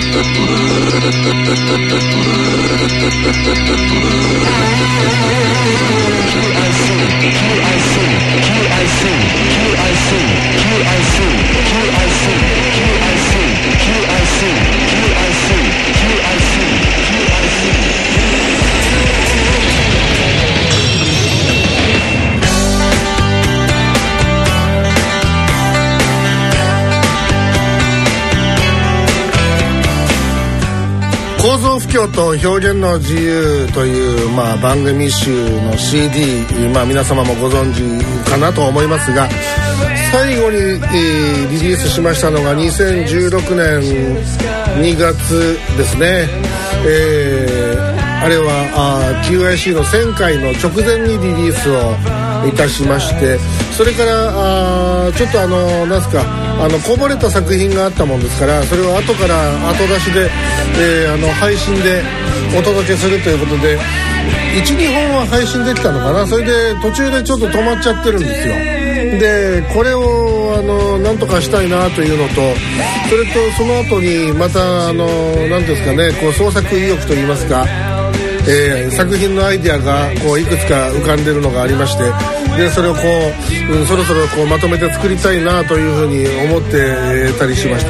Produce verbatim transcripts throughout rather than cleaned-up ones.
構造不況と表現の自由という、まあ、番組集の シーディー、まあ、皆様もご存知かなと思いますが、最後に、えー、リリースしましたのがにせんじゅうろくねんにがつですね。えー、あれはあ キューアイシー のせんかいの直前にリリースをいたしまして、それからあちょっとあのなんすかあのこぼれた作品があったもんですから、それを後から後出しで、えー、あの配信でお届けするということで いちにほんは配信できたのかな。それで途中でちょっと止まっちゃってるんですよ。でこれをあのなんとかしたいなというのと、それとその後にまたあのなんですかね、こう創作意欲といいますか、えー、作品のアイデアがこういくつか浮かんでるのがありまして、でそれをこう、うん、そろそろこうまとめて作りたいなというふうに思ってたりしまして、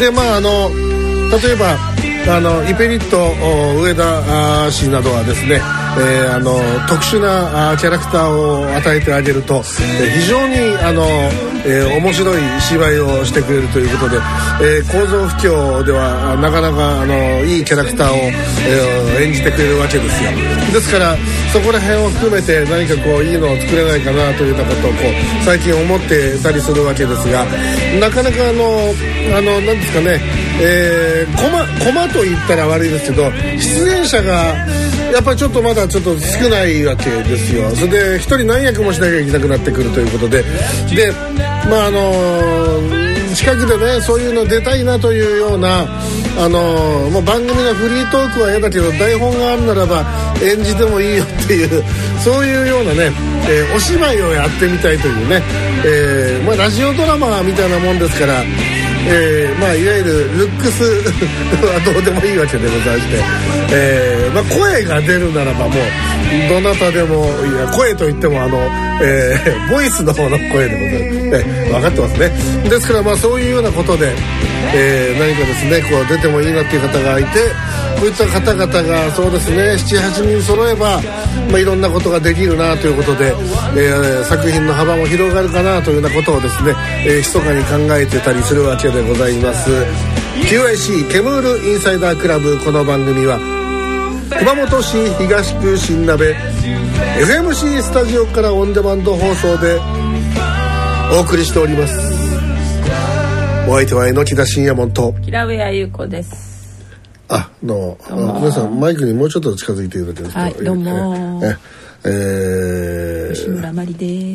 でまああの例えばあのイペリット上田氏などはですね、えー、あの特殊なキャラクターを与えてあげると、えー、非常にあの、えー、面白い芝居をしてくれるということで、えー、構造不況ではなかなかあのいいキャラクターを、えー、演じてくれるわけですよ。ですからそこら辺を含めて何かこういいのを作れないかなというようなことをこう最近思ってたりするわけですが、なかなかあのあのなんですかね、えー、コマコマと言ったら悪いですけど、出演者がやっぱりちょっとまだちょっと少ないわけですよ。それで一人何役もしなきゃいけなくなってくるということで、でまああの近くでねそういうの出たいなというようなあのもう番組のフリートークは嫌だけど台本があるならば演じてもいいよっていうそういうようなね、えー、お芝居をやってみたいというね、えーまあ、ラジオドラマみたいなもんですから、えーまあ、いわゆるルックスはどうでもいいわけでございまして、えーまあ、声が出るならばもうどなたでもいや、声といってもあの、えー、ボイスの方の声でございます、えー、分かってますね。ですからまあそういうようなことで、えー、何かですねこう出てもいいなっていう方がいて、こういった方々がそうですね ななはちにん揃えば、まあ、いろんなことができるなということで、えー、作品の幅も広がるかなというようなことをですね、えー、密かに考えてたりするわけでございます。 キューアイシー ケムールインサイダークラブ、この番組は熊本市東区新鍋 エフエムシー スタジオからオンデマンド放送でお送りしております。お相手は榎田信也門と平上優子です。 あの皆さんマイクにもうちょっと近づいていただけますか。 はい、どうもええー、 吉村まりです。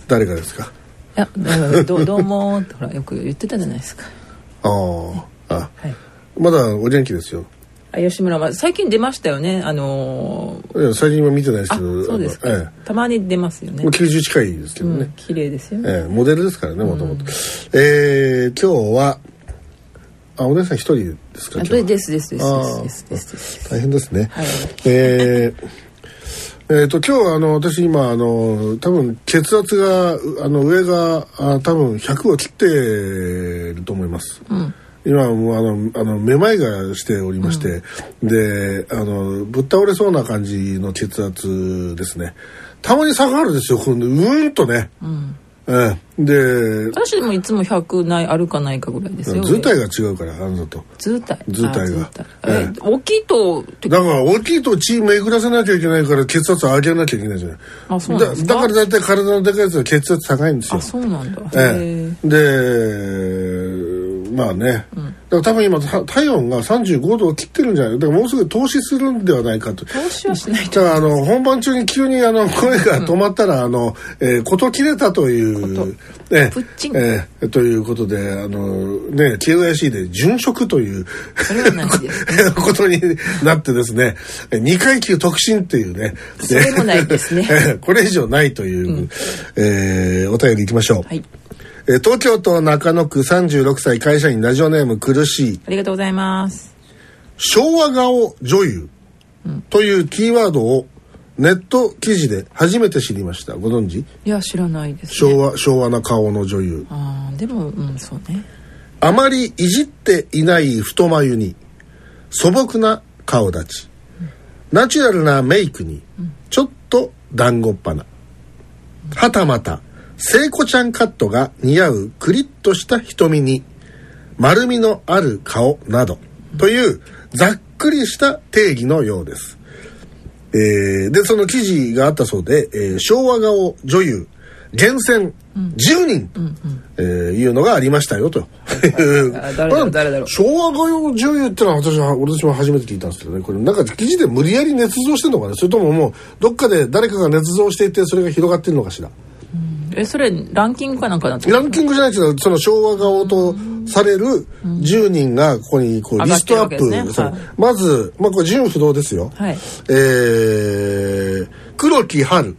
誰がですか。 いやど, どうもほらよく言ってたじゃないですか。 ああ、はい、まだお元気ですよ。 あ、吉村は最近出ましたよね。あのー、 いや最近は見てないですけど。 そうですか、 ええ、 たまに出ますよね。 もうきゅうじゅう近いですけどね、うん、 綺麗ですよね、 ええ、モデルですからねもともと。えー、今日はあお姉さん一人ですか。今日はですですですですですです大変ですね、 はい、 えーえー、と今日はあの私今あの多分血圧があの上があ多分ひゃくを切ってると思います、うん、今もうあのあのめまいがしておりまして、うん、であのぶっ倒れそうな感じの血圧ですね。たまに下がるんですよ。うーんとね、うんええ、で私でもいつもひゃくないあるかないかぐらいですよ。 図体が違うからあなたと図体図体が、 ええ、大きいとだから大きいと血巡らせなきゃいけないから血圧上げなきゃいけないじゃない。 あ、そうなんですか。 だ, だからだいたい体のでかいやつは血圧高いんですよ。 あ、そうなんだ、 ええ、でまあね、うん、だから多分今体温がさんじゅうごどを切ってるんじゃない。だからもうすぐ透視するんではないかと。 透視はしないと。だからあの本番中に急にあの声が止まったら、うん、あの、えー、こと切れたというえプッチン、 えー、ということであのね キューアイシー で殉職というそれは何ですかことになってですねにかい級特進っていうね。 それもないですねこれ以上ないという、うん、えー、お便りいきましょう。 はい。 ええー、東京都中野区さんじゅうろくさい会社員ラジオネーム苦しい。 ありがとうございます。 昭和顔女優というキーワードをネット記事で初めて知りました。ご存知？ いや知らないですね。 昭和昭和な顔の女優。 あでもうんそうね。 あまりいじっていない太眉に素朴な顔立ち、うん、ナチュラルなメイクにちょっと団子っ鼻、うん、はたまた聖子ちゃんカットが似合うクリッとした瞳に丸みのある顔など、うん、というざっくりした定義のようです。えー、でその記事があったそうで、えー、昭和顔女優厳選じゅうにん、うんうんえー、いうのがありましたよと。 誰だろう誰だろう。 昭和顔女優ってのは私は私も初めて聞いたんですけどね。これなんか記事で無理やり捏造してるのかね。それとももうどっかで誰かが捏造していてそれが広がってるのかしら。 うん、えそれランキングかなんかなって。 ランキングじゃないけどその昭和顔とされるじゅうにんがここにこうリストアップ、ねはい、まず、まあ、これ純不動ですよ、はいえー、黒木華。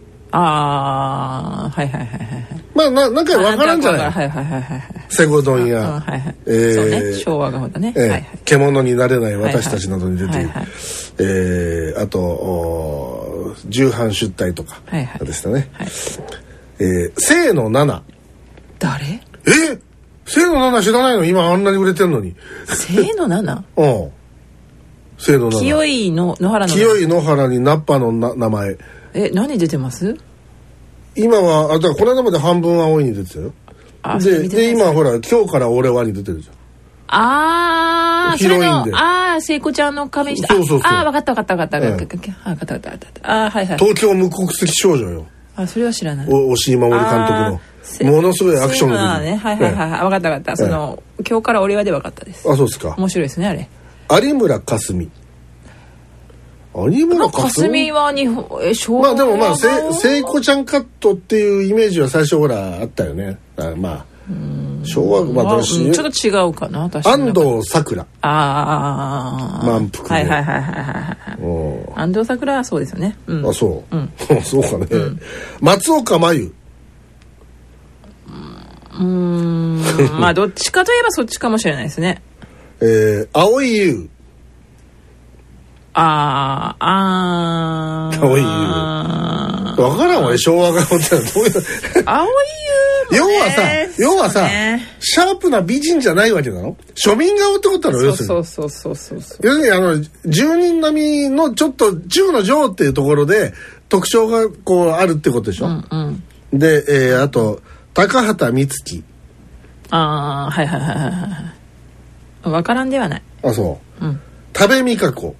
ああはいはいはいはいまあななんかわからんじゃない。 はいはいはいはい。 セゴドンや、 はいはい。えー、そうね昭和顔だね。えーはいはい、 獣になれない私たちなどに出ている。はいはい、えー、あと重版出題とかでしたね。はいはいえー、清野奈々。 誰？ え清野奈々知らないの？今あんなに売れてんのに。 清野奈々？ うん。清野奈々。 清いの野原の。 清い野原にナッパのな名前。 え何出てます？ 今はあだからこの間まで半分青いに出てたよ。あでで今ほら今日から俺はに出てるじゃん。 ああヒロインで。 ああ聖子ちゃんの仮面して。 そうそうそう。 ああ分かった分かった分かった分かった。分かった分かったああはいはい。 東京無国籍少女よ。 あそれは知らない。 お押井守監督のものすごいアクションが出てる。はいはいはいはい分かった分かった。その今日から俺はで分かったです。 あそうですか。 面白いですねあれ。 有村架純。有村架純は日本え昭和まあでもまあ聖子ちゃんカットっていうイメージは最初ほらあったよね。あまあ昭和まあ私、うん、ちょっと違うかな私安藤サクラああ満腹はいはいはいはいはい安藤サクラはそうですよね、うん、 あそう、うん、そうかね、 うん、 松岡真優うーんまあどっちかといえばそっちかもしれないですねえー、蒼井優あーあー蒼井優わからんわ昭和顔ってどういう蒼井優要はさ要はさ、ね、シャープな美人じゃないわけなの庶民顔ってことなの要するにそうそうそうそうそう要するにあの住人並みのちょっと中の上っていうところで特徴がこうあるってことでしょ、うんうん、で、えー、あと高畑充希ああはいはいはいはいわからんではないあそう、うん、多部未華子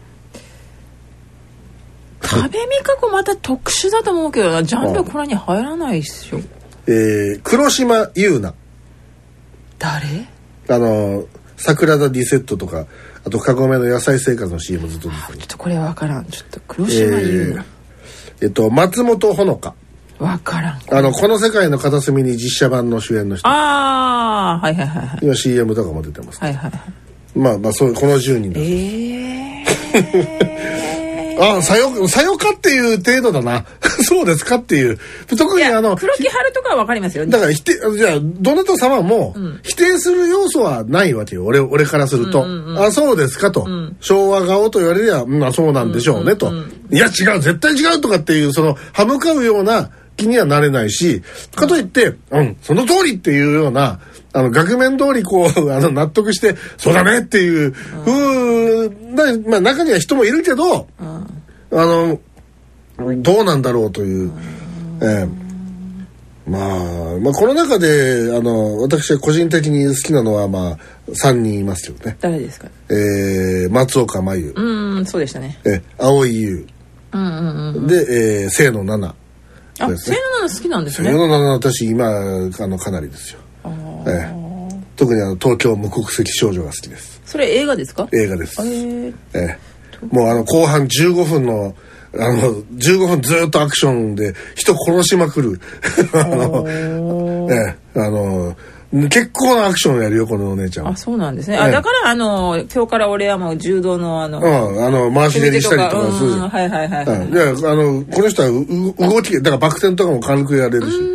多部未華子また特殊だと思うけどなジャンルこれに入らないっしょえー、黒島優奈誰あの桜田ディセットとかあとカゴメの野菜生活の シーエム ずっと出てるちょっとこれわからんちょっと黒島優奈えー、えっと松本穂香わからんあのこの世界の片隅に実写版の主演の人ああはいはいはい今 シーエム とかも出てますはいはいはいまあまあそうこのじゅうにんですえーあ、さよ、さよかっていう程度だな。そうですかっていう。特にあの。 黒木華とかはわかりますよね。 だから否定、じゃあ、どなた様も、否定する要素はないわけよ。俺、俺からすると。うんうんうん、あ、そうですかと。うん、昭和顔と言われりゃ、まあそうなんでしょうねと。うんうんうん、いや、違う、絶対違うとかっていう、その、歯向かうような気にはなれないし、かといって、うん、その通りっていうような、あの額面通りこうあの納得してそうだねっていうふうな、まあ中には人もいるけど、うん、あのどうなんだろうという、えー、まあまあこの中であの私は個人的に好きなのはまあさんにんいますよね。 誰ですか？ えー、松岡真優、 うんそうでしたね。 え蒼井優、 うんうんうん、 で、えー、清野奈々。 あ、ね、清野奈々好きなんですね。 清野奈々私今あのかなりですよ。ええ、特にあの東京無国籍少女が好きです。 それ映画ですか？ 映画です。 えー、 ええ、もうあの後半じゅうごふんのあのじゅうごふんずっとアクションで人殺しまくるあの、ええ、あの結構なアクションやるよこのお姉ちゃん。 あ、そうなんですね。ええ、あだからあの今日から俺はもう柔道のあの、 うん、あの回し蹴りしたりとかするじゃん。 はいはいはい、はい。 うん、いやあのこの人はう動きだからバク転とかも軽くやれるし。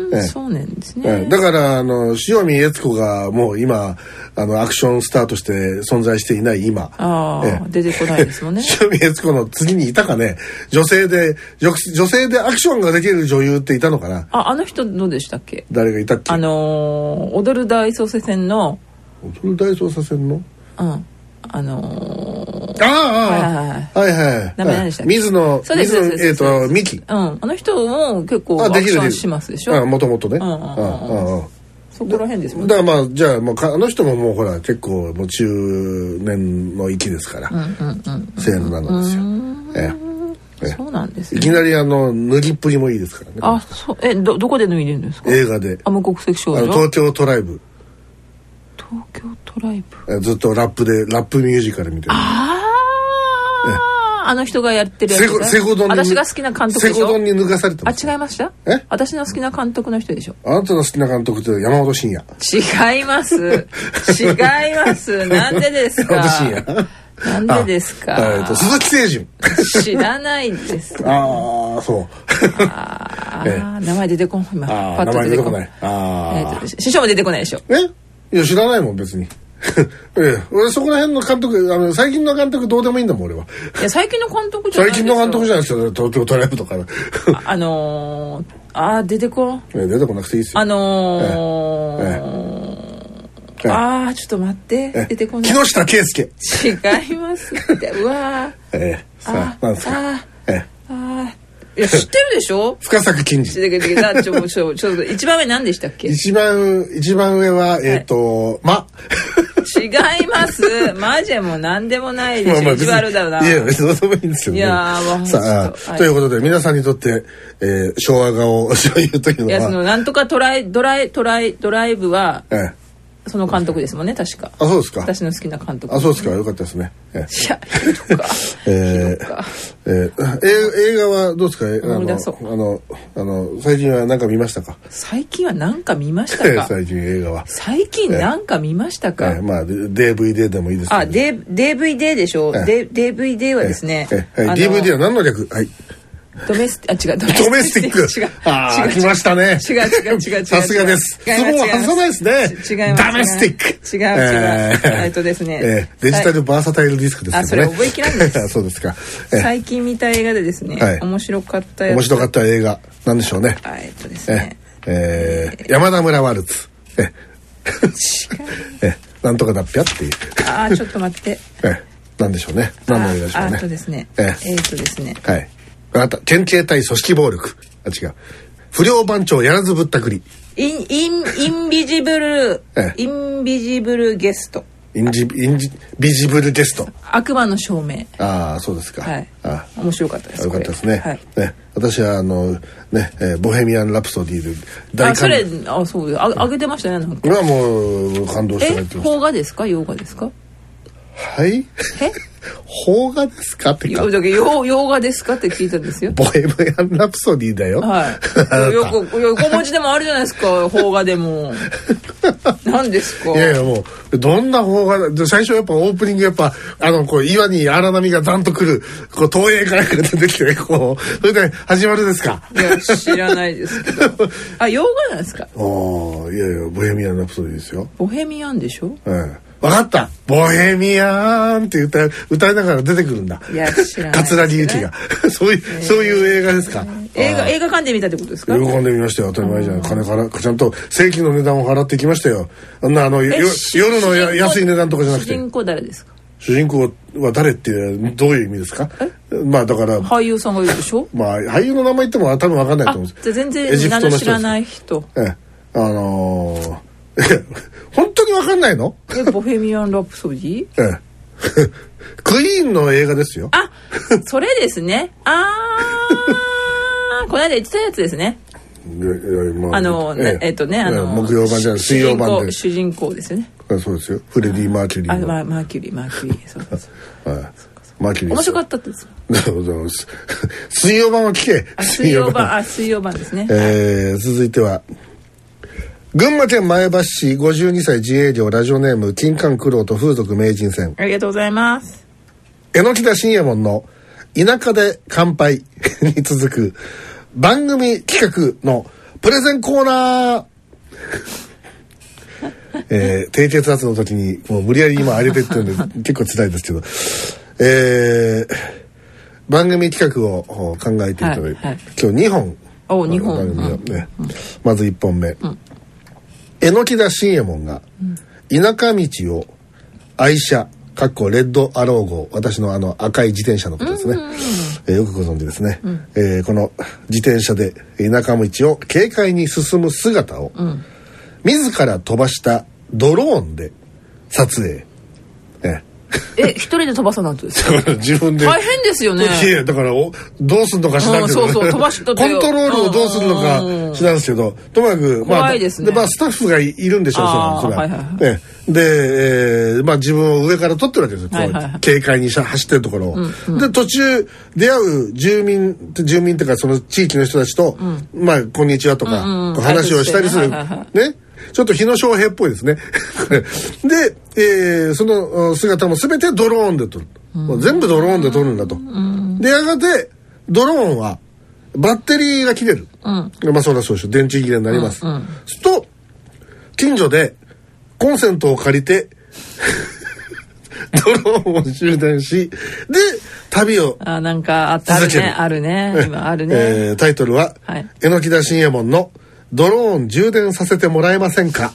ーそうなんですね。 だからあの塩見悦子がもう今あのアクションスターとして存在していない今、 ああ出てこないですもんね。 塩見悦子の次にいたかね、女性で女性でアクションができる女優っていたのかな。 ああの人どうでしたっけ。 誰がいたっけ。 あのー、踊る大捜査線の踊る大捜査線のうんあのー、ああはいはいはい。 名前何でしたっけ。 水野そうです水野えっとミキ。 うんあの人も結構アクションしますでしょ。 あもともとね。 うんうんうんうん。そこら辺ですもんね。だからまあじゃあもうあの人ももうほら結構もう中年の域ですから、 うんうんうんうん、 セールなんですよ。えええ、そうなんですね。 いきなりあの脱ぎっぷりもいいですからね。 あそうえどどこで脱いでるんですか。 映画で。 あ無国籍少女。 東京トライブ。 東京トライブ。 ずっとラップでラップミュージカルみたいな。 あああの人がやってるやつ。 セゴドンに私が好きな監督でしょ。 セゴドンに抜かされてます。 あ違いました。 え私の好きな監督の人でしょ。 あなたの好きな監督って山本慎也。 違います違いますなんでですか。 山本慎也なんでですか。 えっと鈴木清純。 知らないです。 ああそう。 ああ名前出てこん今。 パッと出てこない。 ああ師匠も出てこないでしょ。 えいや知らないもん別に。ええ、俺そこら辺の監督あの最近の監督どうでもいいんだもん俺は。 いや最近の監督じゃないですよ。 最近の監督じゃないですよ東京トライブとか。 あ、あのー、あ出てこん。 え出てこなくていいですよ。 あのー。ええええ、ああちょっと待って出てこない。 木下圭介。 違いますってうわー。 ええさあなんですか。 あええあいや知ってるでしょ。 深作金次。 ちょちょちょっと一番上何でしたっけ。 一番一番上はえっとま。 違いますマジでもう何でもないでしょ。意地悪だな。 いや別にどうでもいいんですよ。 いやーさあということで皆さんにとって昭和顔女優というのは。 いやそのなんとかトライドライトライドライブは。ええその監督ですもんね確か。 あそうですか。 私の好きな監督、ね。 あそうですかよかったですね。 ええ、いやひどか。 えー、えー、映画はどうですか。あのあのあの最近は何か見ましたか。 最近は何か見ましたか。 最近映画は。 最近何か見ましたか。 えーえー、まあ ディーブイディー でもいいですけど。 あ ディーブイディー でしょ。えー、ディーブイディー はですね。 えーはい、ディーブイディー は何の略。はい。 ドメスあ違うドメスティック。違う。ああ来ましたね。 違う違う違う違う。 さすがです。ズボンは外さないですね。 違います。 ダメスティック。 違う違う。えっとですね。 デジタルバーサタイルディスクですね。 あそれ覚えきらんです。 そうですか。 最近見た映画でですね。面白かったやつ。 面白かった映画なんでしょうね。 えっとですね。 え山田村ワルツ。ええなんとかだっぴゃっていう。 ああちょっと待って。 えなんでしょうね。何の映画でしょうね。 あとですね。えっとですね。 はい。あなた県警対組織暴力。あ違う不良番長やらずぶったくり。 インインインビジブル、ええ、インビジブルゲスト。 インジインジビジブルゲスト。 悪魔の証明。 ああそうですか。 はい。 あ面白かったです。 よかったですね。 はい。 ね私はあのね、えー、ボヘミアン・ラプソディで大感動。あそれあそうああげてましたねなんか。 これはもう感動して入ってました。え邦画ですか洋画ですか。 はいえ邦画ですかってか洋洋画ですかって聞いたんですよ。 ボヘミアン・ラプソディだよ。 はいよく横文字でもあるじゃないですか邦画でも何ですか。 いやいやもうどんな邦画だ最初やっぱオープニングやっぱあのこう岩に荒波がザンとくるこう東映から出てきてこうそれで始まるですか。 いや知らないですけどあ洋画なんですか。 ああいやいやボヘミアン・ラプソディですよ。 ボヘミアンでしょ。 ええ分かったボヘミアンって歌歌いながら出てくるんだ。 いや知らない、ね、 桂木由紀がそういう、えー、そういう映画ですか。 映画映画館で見たってことですか。 映画館で見ましたよ当たり前じゃない。金からちゃんと正規の値段を払ってきましたよ。あんなあの夜のや安い値段とかじゃなくて。 主人公誰ですか。 主人公は誰ってどういう意味ですか。まあだから俳優さんがいるでしょ。 まあ俳優の名前言っても多分分かんないと思うんです。 じゃ全然名の知らない人。 ええあのー本当に分かんないの。 えボヘミアン・ラプソディ。 ええクイーンの映画ですよ。 あそれですね。ああこの間言ってたやつですね。いやいや、まあ、あのえええっとねあの木曜版じゃない水曜版で主人公ですよね。 そうですよフレディ・マーキュリーの。 あマーキュリーマーキュリーそうですはいマーキュリー面白かったです。 水曜版は聞け。 水曜版あ水曜版ですね。 えー、続いては群馬県前橋市ごじゅうにさい自営業ラジオネーム金柑九郎と風俗名人戦。 ありがとうございます。 榎田信右衛門の田舎で乾杯に続く番組企画のプレゼンコーナーえー、低血圧の時にもう無理やり今上げてってるんで結構辛いですけど、えー、番組企画を考えていただいて、はいはい、今日にほんおにほん番組をね、うん、まずいっぽんめ、うん、榎田信右衛門が田舎道を愛車かっこレッドアロー号、私のあの赤い自転車のことですね、うんうんうん、えー、よくご存知ですね、うん、えー、この自転車で田舎道を軽快に進む姿を、うん、自ら飛ばしたドローンで撮影、ね、 え、一人で飛ばさなんてですか？ 自分で大変ですよね。 いやだからおどうすんのか知らんけど、 そうそう飛ばしとコントロールをどうするのか知らんですけど、ともかくまあ怖いですね。 でまあスタッフがいるんでしょう、それは、はいはいはい、ね、で、えー、まあ自分を上から撮ってるわけですよ、こう、はいはいはい、軽快に走ってるところを、うんうん、で途中出会う住民住民っていうかその地域の人たちと、うん、まあこんにちはとか、うんうん、話をしたりする、はいはいはい、ね。ちょっと日野翔平っぽいですねで、えー、その姿も全てドローンで撮る、うん、全部ドローンで撮るんだと、うん、でやがてドローンはバッテリーが切れる、うん、まあそりゃそうでしょ、電池切れになります、うんうん、すると近所でコンセントを借りてドローンを充電しで旅をあなんかあったねあるね今あるね、 えー、タイトルは、はい、榎田信右衛門のドローン充電させてもらえませんか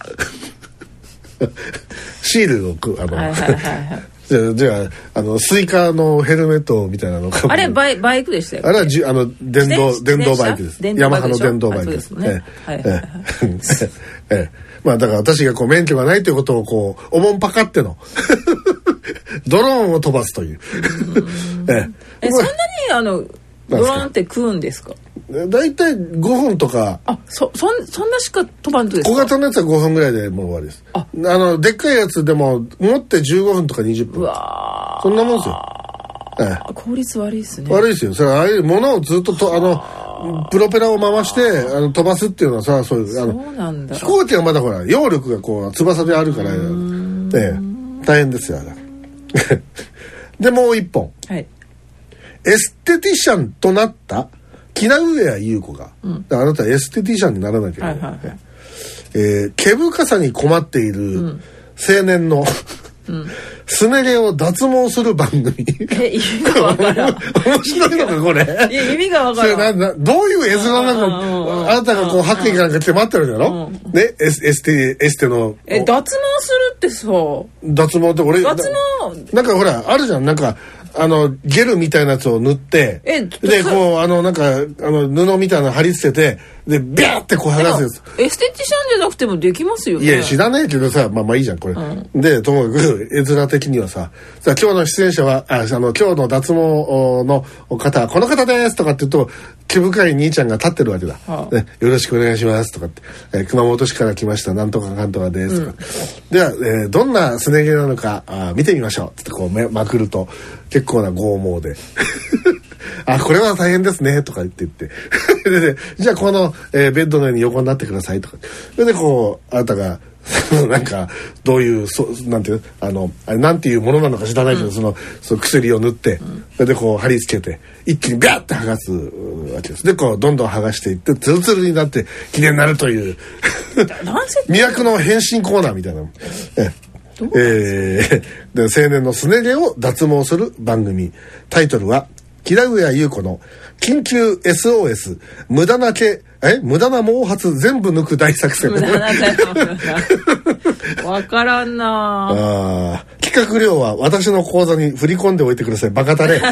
シールをあの、はいはいはいはい、じゃあ、じゃあ、あのスイカのヘルメットみたいなのかあれバイバイクでしたよ、ね、 あれはじあの電動電動バイクです。ヤマハの電動バイクですね。はいはいはい。ええまあだから私がこう免許がないということをこうおもんぱかってのドローンを飛ばすという。 ええそんなにあのドローンって食うんですか？ だいたいごふんとか。 あ、そ、そん、そんなしか飛ばんとですか？ 小型のやつはごふんぐらいでもう終わりです。あ、あの、でっかいやつでも、持ってじゅうごふんとかにじゅっぷん。うわそんなもんですよ。ええ、効率悪いですね。 悪いですよ。それはああいうものをずっとと、あの、プロペラを回して、あの、飛ばすっていうのはさ、そういう、あの、 そうなんだ。 飛行機はまだほら、揚力がこう、翼であるから、ええ、大変ですよ。で、もう一本。はい。エステティシャンとなった木名上谷優子が、うん、あなたはエステティシャンにならなきゃいけない、はいはいはい、えー、毛深さに困っている青年の、うん、すね毛を脱毛する番組。 え、意味がわからん。 面白いのかこれ。 いや意味がわからん。 ななどういう絵面なのか、あなたがこう白衣かなんか着て待ってるだろ、うん、ね、エス、エステエステの。 え、脱毛するってさ。 脱毛って俺。 脱毛。 なんかほらあるじゃん、なんか。あのゲルみたいなやつを塗ってでこうあのなんかあの布みたいなの貼り付けてでビャーってこう剥がすやつ。 エステティシャンじゃなくてもできますよね。 いや知らないけどさ、まあまあいいじゃんこれ、うん、でともかく絵面的にはささ今日の出演者はああの今日の脱毛の方はこの方ですとかって言うと毛深い兄ちゃんが立ってるわけだ、はあね、よろしくお願いしますとかって、えー、熊本市から来ましたなんとかかんとかですとか、うん、では、えー、どんなすね毛なのかあ見てみましょうってこうめまくると結構な剛毛であこれは大変ですねとか言って言ってで、でじゃあこの、えー、ベッドの上に横になってくださいとかでこうあなたがなんかどういうそなんていうあのあれなんていうものなのか知らないけど、うん、そのその薬を塗って、うん、でこう貼り付けて一気にビャッて剥がすわけです。でこうどんどん剥がしていってツルツルになって綺麗になるという魅惑の変身コーナーみたいな。ええー、で青年のすね毛を脱毛する番組、タイトルは木田上優子の緊急 エスオーエス 無駄な毛え無駄な毛髪全部抜く大作戦。無駄なわからんなあ。企画料は私の口座に振り込んでおいてください。バカタレ。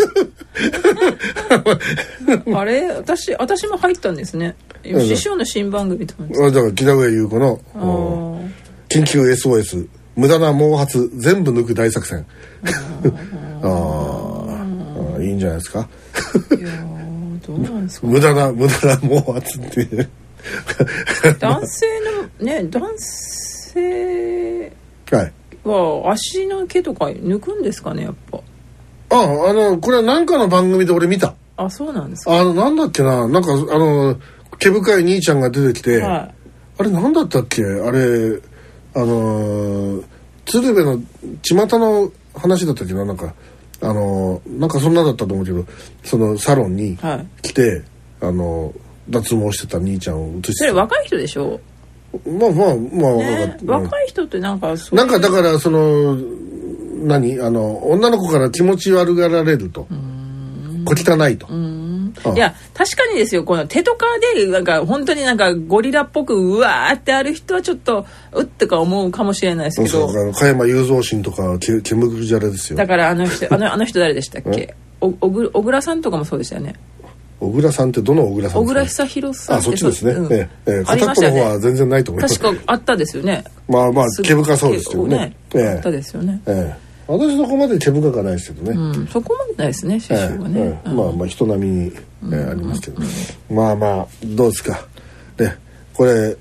あれ私私も入ったんですね。師匠の新番組と思うんですだから木田上優子の緊急 エスオーエス 無駄な毛髪全部抜く大作戦。ああいいんじゃないですか。 いやどうなんですか。 無駄な無駄な毛髪っていう男性のね男性は足の毛とか抜くんですかねやっぱ。 ああのこれは何かの番組で俺見た。 あそうなんですか。 あのなんだっけななんかあの毛深い兄ちゃんが出てきて、はい、あれなんだったっけあれあの鶴瓶の巷の話だったっけななんかあのなんかそんなだったと思うけどそのサロンに来て、はい、あの脱毛してた兄ちゃんを映してた。 それ若い人でしょ。 まあまあまあ、 ね、若い人ってなんかそういうなんかだからその何あの女の子から気持ち悪がられると小汚いと。 うーんいや確かにですよ。この手とかでなんか本当になんかゴリラっぽくうわーってある人はちょっとうってか思うかもしれないですけど。 そうそう加山雄三神とかけ煙くじゃれですよ。 だからあの人あのあの人誰でしたっけ。おおぐ小倉さんとかもそうでしたよね。 小倉さんってどの小倉さんですか。 小倉久弘さん。 あ、そっちですね。うん、ええ、片っぽの方は全然ないと思います。 確かあったですよね。 まあまあ毛深そうですけどね。 ねええ、あったですよね。 ええ、私そこまで毛深くないですけどね。 うん、そこまでないですね。刺繍はね。 ええええ、まあまあ人並みに、ええ、ありますけど。まあまあどうですか。でこれ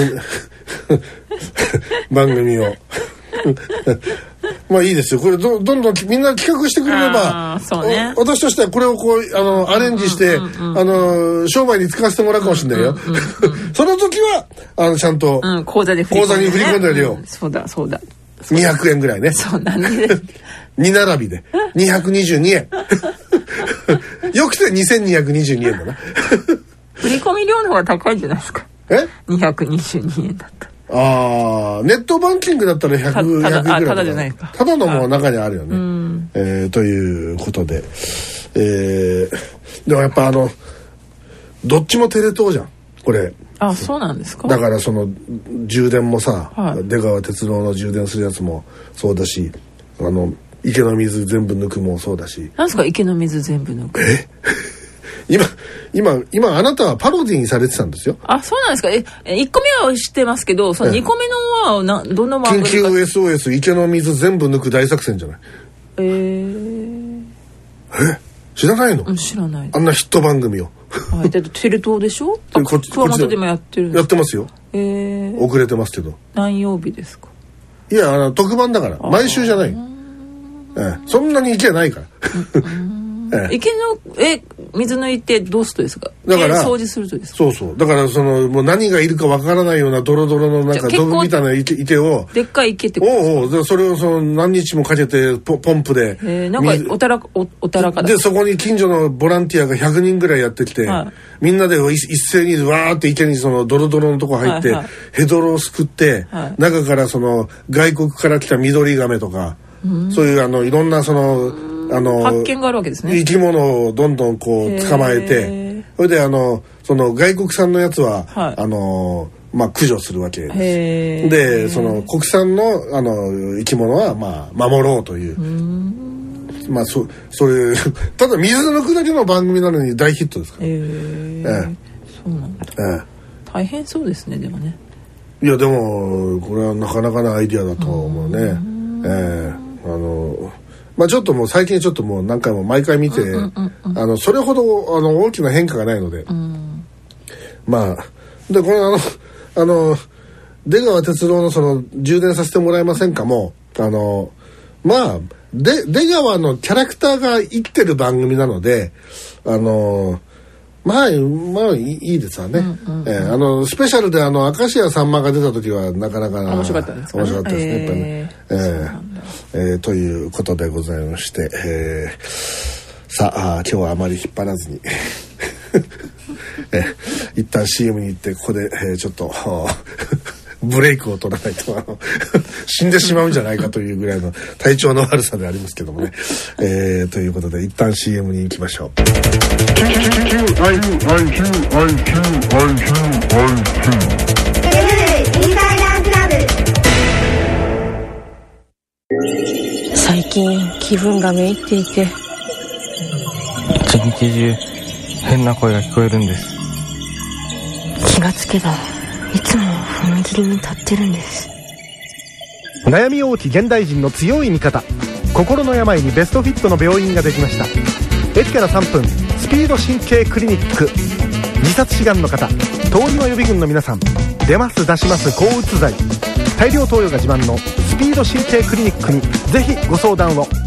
番組を。まあいいですよ。これ ど, どんどんみんな企画してくれれば、 そうね、 私としてはこれをこうあのアレンジして、うんうんうん、あの商売に使わせてもらうかもしれないよ。うんうんうん、その時はあのちゃんと、 うん、口座で振り込んで、ね、口座に振り込んでやるよ、うん。そうだそうだ。 にひゃくえんぐらいね。 そうなんでに並びでにひゃくにじゅうにえん。よくてにせんにひゃくにじゅうにえんだな。 振り込み料の方が高いんじゃないですか。 え？ にひゃくにじゅうにえんだった。 ああ、ネットバンキングだったらひゃく、 ただ、 ひゃくいくらただじゃないか。 ただのも中にあるよね。えー、ということで、えー、でもやっぱあのどっちもテレ東じゃんこれ。 あ、そうなんですか。 だからその充電もさ、 はい、 出川哲朗の充電するやつもそうだし、あの池の水全部抜くもそうだし。 なんですか池の水全部抜く。 え今今今あなたはパロディにされてたんですよ。 あ、そうなんですか。え、いっこめは知ってますけど、そのにこめのはなどんな番組か。 緊急 エスオーエス 池の水全部抜く大作戦じゃない。 えー、 え知らないの？ うん、知らない。 あんなヒット番組を。 はい、だってテレ東でしょ。こっち熊本でもやってるんですか。 やってますよ。 えー、 遅れてますけど。 何曜日ですか。 いやあの特番だから毎週じゃない。ええ、そんなに池ないから。 ええ、池のえ水抜いてどうするとですか。 だから掃除するとですか。 そうそう。だからそのもう何がいるかわからないようなドロドロのなんかドブみたいな池、池をでっかい池ってことですか。おうおうそれをその何日もかけて ポ, ポンプで、 えー、なんかおたらおおたらかだでそこに近所のボランティアがひゃくにんぐらいやってきて、はい、みんなで一斉にわーって池にそのドロドロのとこ入って、はいはい、ヘドロをすくって、はい、中からその外国から来たミドリガメとか、そういうあのいろんなそのあの発見があるわけですね。 生き物をどんどんこう捕まえて、それであのその外国産のやつは、はい、あのまあ駆除するわけです。でその国産のあの生き物はまあ守ろうという。うまあそそれただ水の下りの番組なのに大ヒットですから。へー、ええ、そうなんだ。ええ、大変そうですねでもね。 いやでもこれはなかなかなアイディアだと思うね。ええ、あの。まあちょっともう最近ちょっともう何回も毎回見て、うんうんうんうん、あのそれほどあの大きな変化がないので、うん、まあでこれあのあの出川哲朗のその充電させてもらえませんかもあのまあで出川のキャラクターが生きてる番組なのであのまあまあいいですわね、うんうんうん、えー、あのスペシャルであの明石家さんまが出た時はなかなか面白かったですかね。 面白かったですね、えー、やっぱりね、えーえー、ということでございまして、えー、さあ今日はあまり引っ張らずに、えー、一旦 シーエム に行ってここで、えー、ちょっとブレイクを取らないとあの死んでしまうんじゃないかというぐらいの体調の悪さでありますけどもね、えー、ということで一旦 シーエム に行きましょう。 最近気分がめいっていて一日中変な声が聞こえるんです。 気がつけばいつも踏切に立ってるんです。 悩み多き現代人の強い味方、心の病にベストフィットの病院ができました。駅からさんぷんスピード神経クリニック。自殺志願の方、通りの予備軍の皆さん、出ます出します抗うつ剤、大量投与が自慢のスピード神経クリニックにぜひご相談を。